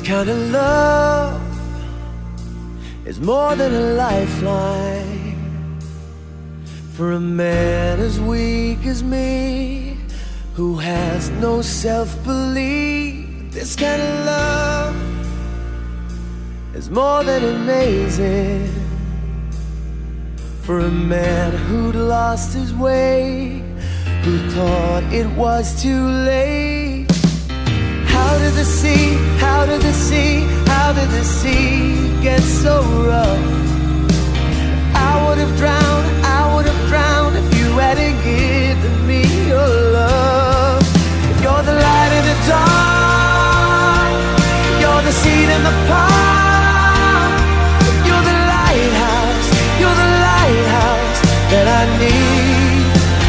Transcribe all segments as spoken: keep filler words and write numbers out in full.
kind of love is more than a lifeline for a man as weak as me, who has no self-belief. This kind of love is more than amazing for a man who'd lost his way, who thought it was too late. How did the sea, how did the sea, how did the sea get so rough? I would have drowned, I would have drowned if you hadn't given me your love. You're the light in the dark, you're the seed in the pot, you're the lighthouse, you're the lighthouse that I need.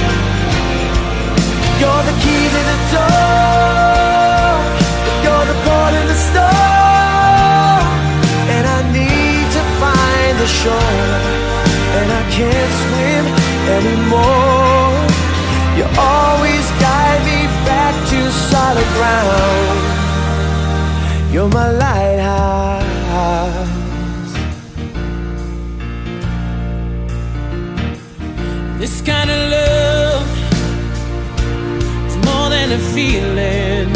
You're the key to the door, you're the port in the storm, and I need to find the shore, and I can't swim anymore. You always guide me back to solid ground. You're my lighthouse. This kind of love is more than a feeling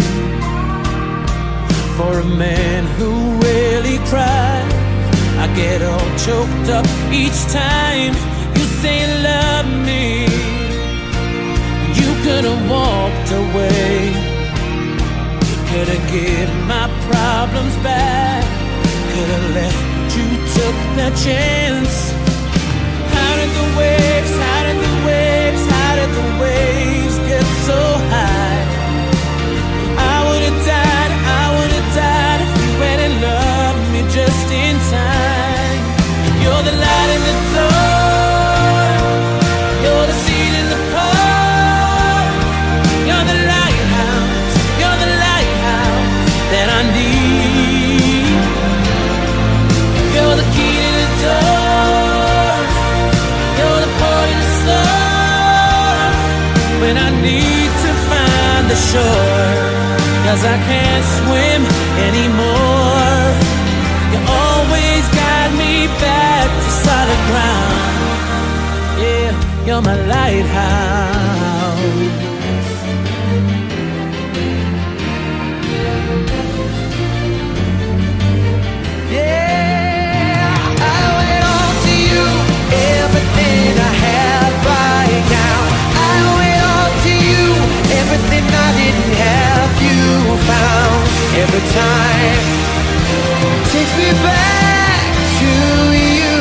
for a man who really cries. I get all choked up each time you say you love me. You could have walked away, you could have given my problems back, could have left, but you took that chance. How did the waves, how did the waves, how did the waves get so high? I would have died, I would have died if you hadn't loved me just in time. You're the light in the door, you're the seed in the pot, you're the lighthouse, you're the lighthouse that I need. You're the key to the door, you're the port in the storm, when I need to find the shore, 'cause I can't swim anymore. You always guide me back to solid ground. Yeah, you're my lighthouse. Yeah, I went on to you, everything I had right now. I went on to you, everything I didn't have you found. Every time takes me back to you.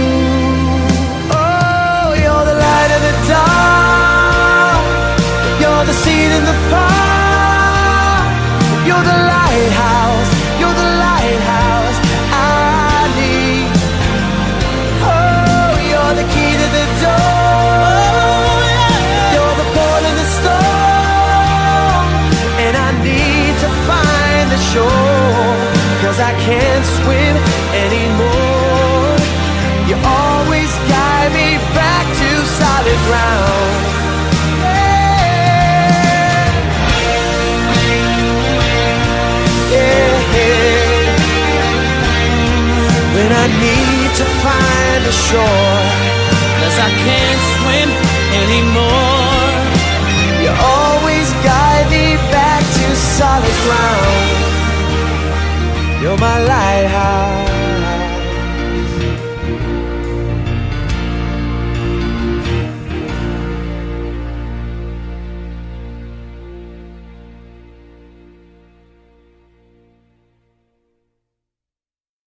Oh, you're the light in the dark, you're the seed in the pot, you're the lighthouse, you're the lighthouse I need. Oh, you're the key to the door, you're the port in the storm, and I need to find the shore, 'cause I can't swim anymore. You always guide me back to solid ground. Yeah, yeah, yeah. When I need to find a shore, 'Cause I can't swim anymore. you always guide me back to solid ground. You're my lighthouse.